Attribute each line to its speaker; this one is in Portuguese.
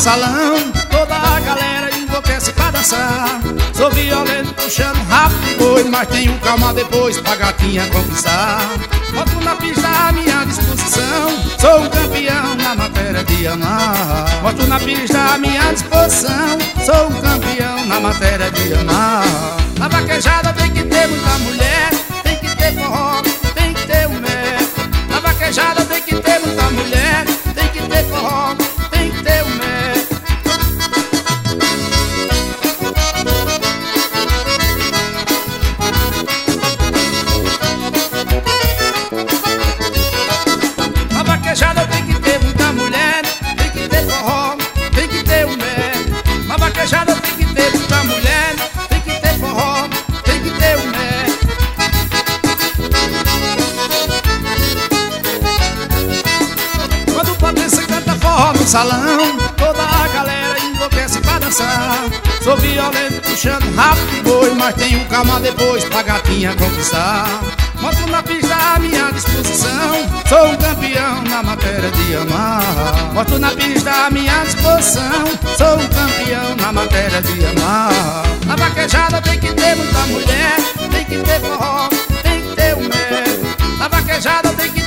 Speaker 1: salão, toda a galera enlouquece pra dançar. Sou violento, puxando rápido, pois, mas tenho calma depois pra gatinha conquistar. Boto na pista à minha disposição, sou um campeão na matéria de amar. Boto na pista à minha disposição, sou um campeão na matéria de amar. Na vaquejada tem que ter muita mulher, tem que ter forró, tem que ter um mé. Na vaquejada tem que ter muita mulher, tem que ter forró, tem que ter um mé. Na vaquejada tem que ter muita mulher, tem que ter forró, tem que ter um mé. Na vaquejada tem que ter muita mulher, tem que ter forró, tem que ter um mé. Quando o Potência canta forró no salão, toda a galera enlouquece pra dançar. Sou violento, puxando rápido, boi, mas tenho calma depois pra gatinha conquistar. Mostro na pista à minha disposição, sou um campeão na matéria de amar. Mostro na pista à minha disposição, sou um campeão na matéria de amar. Na vaquejada tem que ter muita mulher, tem que ter forró, tem que ter um mé. Na vaquejada tem que